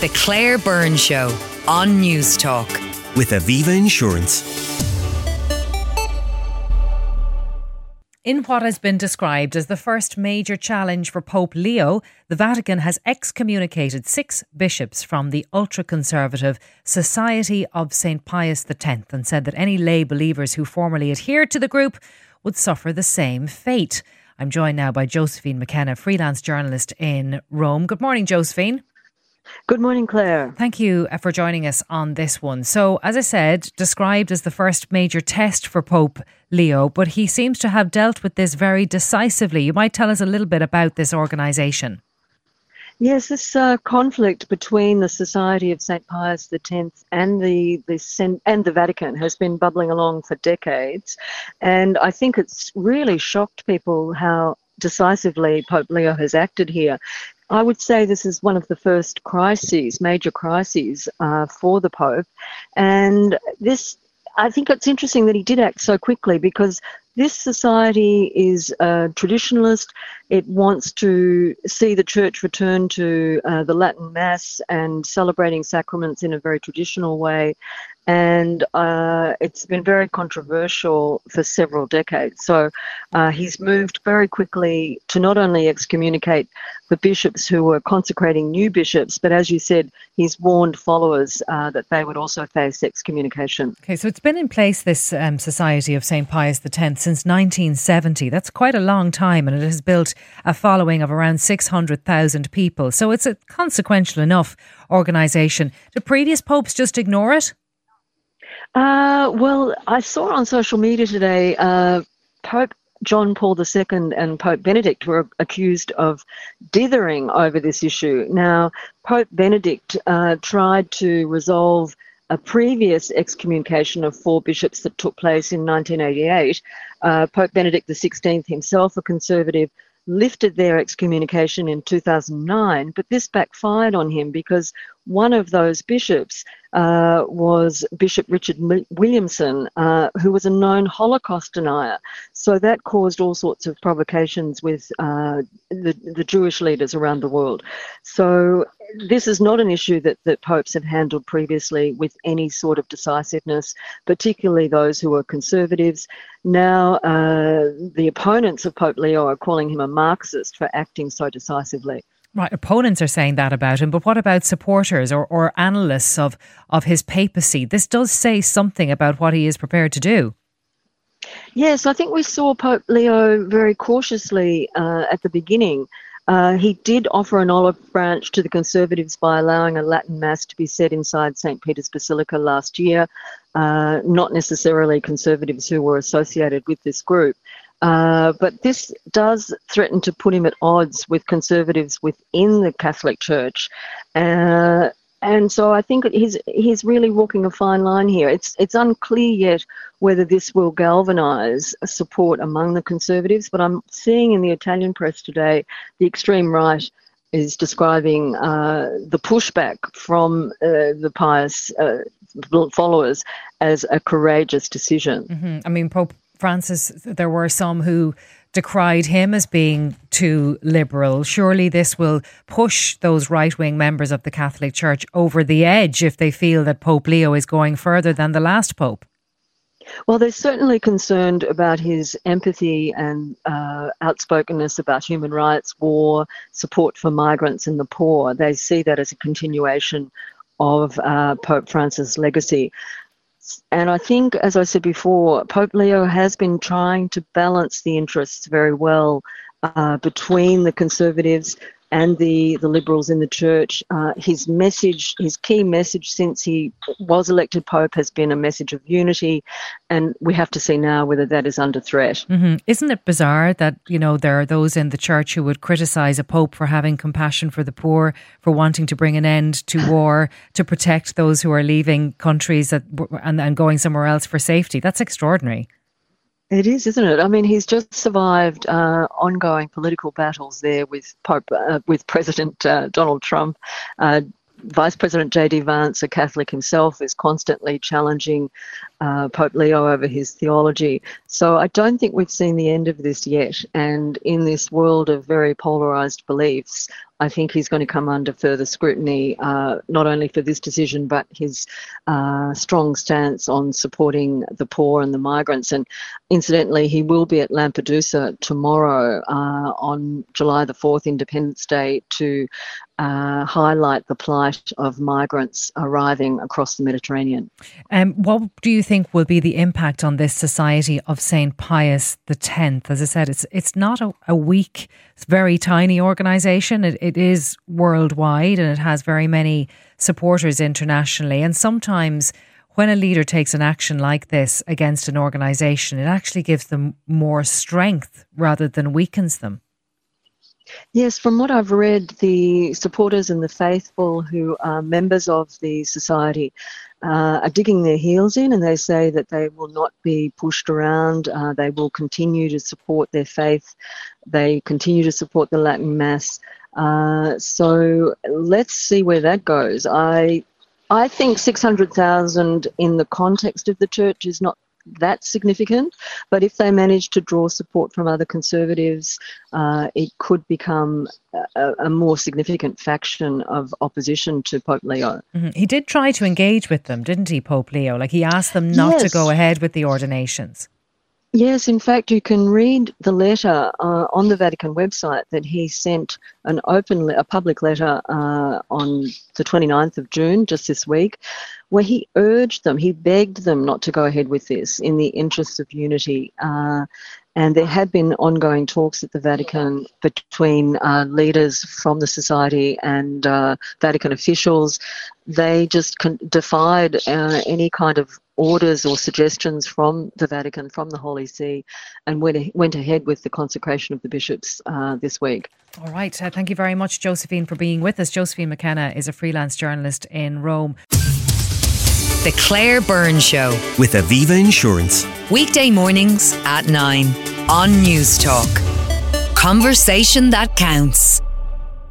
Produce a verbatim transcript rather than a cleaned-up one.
The Claire Byrne Show on News Talk. With Aviva Insurance. In what has been described as the first major challenge for Pope Leo, the Vatican has excommunicated six bishops from the ultra-conservative Society of Saint Pius X and said that any lay believers who formerly adhered to the group would suffer the same fate. I'm joined now by Josephine McKenna, freelance journalist in Rome. Good morning, Josephine. Good morning, Claire. Thank you for joining us on this one. So, as I said, described as the first major test for Pope Leo, but he seems to have dealt with this very decisively. You might tell us a little bit about this organisation. Yes, this uh, conflict between the Society of Saint Pius X and the, the and the Vatican has been bubbling along for decades, and I think it's really shocked people how decisively Pope Leo has acted here. I would say this is one of the first crises, major crises uh, for the Pope. And this, I think it's interesting that he did act so quickly, because this society is uh, traditionalist. It wants to see the church return to uh, the Latin Mass and celebrating sacraments in a very traditional way. And uh, it's been very controversial for several decades. So uh, he's moved very quickly to not only excommunicate the bishops who were consecrating new bishops, but as you said, he's warned followers uh, that they would also face excommunication. Okay, so it's been in place, this um, Society of Saint Pius X, since nineteen seventy. That's quite a long time, and it has built a following of around six hundred thousand people. So it's a consequential enough organisation. Do previous popes just ignore it? Uh, well, I saw on social media today, uh, Pope John Paul the Second and Pope Benedict were accused of dithering over this issue. Now, Pope Benedict uh, tried to resolve a previous excommunication of four bishops that took place in nineteen eighty-eight. Uh, Pope Benedict the Sixteenth, himself a conservative, lifted their excommunication in two thousand nine, but this backfired on him because one of those bishops uh, was Bishop Richard Williamson, uh, who was a known Holocaust denier. So that caused all sorts of provocations with uh, the, the Jewish leaders around the world. So this is not an issue that, that popes have handled previously with any sort of decisiveness, particularly those who are conservatives. Now, uh, the opponents of Pope Leo are calling him a Marxist for acting so decisively. Right, opponents are saying that about him, but what about supporters or, or analysts of, of his papacy? This does say something about what he is prepared to do. Yes, I think we saw Pope Leo very cautiously uh, at the beginning. Uh, he did offer an olive branch to the Conservatives by allowing a Latin Mass to be said inside Saint Peter's Basilica last year, uh, not necessarily Conservatives who were associated with this group. Uh, but this does threaten to put him at odds with Conservatives within the Catholic Church. Uh, and so I think he's he's really walking a fine line here. It's it's unclear yet whether this will galvanise support among the Conservatives, but I'm seeing in the Italian press today the extreme right is describing uh, the pushback from uh, the Pius uh, followers as a courageous decision. Mm-hmm. I mean, Pope Francis, there were some who decried him as being too liberal. Surely this will push those right-wing members of the Catholic Church over the edge if they feel that Pope Leo is going further than the last Pope. Well, they're certainly concerned about his empathy and uh, outspokenness about human rights, war, support for migrants and the poor. They see that as a continuation of uh, Pope Francis' legacy. And I think, as I said before, Pope Leo has been trying to balance the interests very well uh, between the Conservatives and the, the Liberals in the Church. Uh, his message, his key message since he was elected Pope has been a message of unity, and we have to see now whether that is under threat. Mm-hmm. Isn't it bizarre that, you know, there are those in the Church who would criticise a Pope for having compassion for the poor, for wanting to bring an end to war, to protect those who are leaving countries that, and, and going somewhere else for safety? That's extraordinary. It is, isn't it? I mean, he's just survived uh, ongoing political battles there with Pope, uh, with President uh, Donald Trump. Uh, Vice President J D Vance, a Catholic himself, is constantly challenging uh, Pope Leo over his theology. So I don't think we've seen the end of this yet. And in this world of very polarised beliefs, I think he's going to come under further scrutiny, uh, not only for this decision, but his uh, strong stance on supporting the poor and the migrants. And incidentally, he will be at Lampedusa tomorrow uh, on July the fourth, Independence Day, to uh, highlight the plight of migrants arriving across the Mediterranean. Um, what do you think will be the impact on this Society of Saint Pius the tenth? As I said, it's it's not a, a weak, very tiny organisation. It, it is worldwide and it has very many supporters internationally. And sometimes when a leader takes an action like this against an organisation, it actually gives them more strength rather than weakens them. Yes, from what I've read, the supporters and the faithful who are members of the society uh, are digging their heels in, and they say that they will not be pushed around. Uh, they will continue to support their faith. They continue to support the Latin Mass. Uh, so let's see where that goes. I, I think six hundred thousand in the context of the church is not that significant, but if they manage to draw support from other conservatives, uh, it could become a, a more significant faction of opposition to Pope Leo. Mm-hmm. He did try to engage with them, didn't he, Pope Leo? Like, he asked them not yes. to go ahead with the ordinations. Yes, in fact, you can read the letter uh, on the Vatican website that he sent, an open, a public letter uh, on the twenty-ninth of June, just this week, where he urged them, he begged them not to go ahead with this in the interest of unity. Uh, and there had been ongoing talks at the Vatican between uh, leaders from the society and uh, Vatican officials. They just con- defied uh, any kind of orders or suggestions from the Vatican, from the Holy See, and went, went ahead with the consecration of the bishops uh, this week. All right. Uh, thank you very much, Josephine, for being with us. Josephine McKenna is a freelance journalist in Rome. The Claire Byrne Show with Aviva Insurance. Weekday mornings at nine on News Talk. Conversation that counts.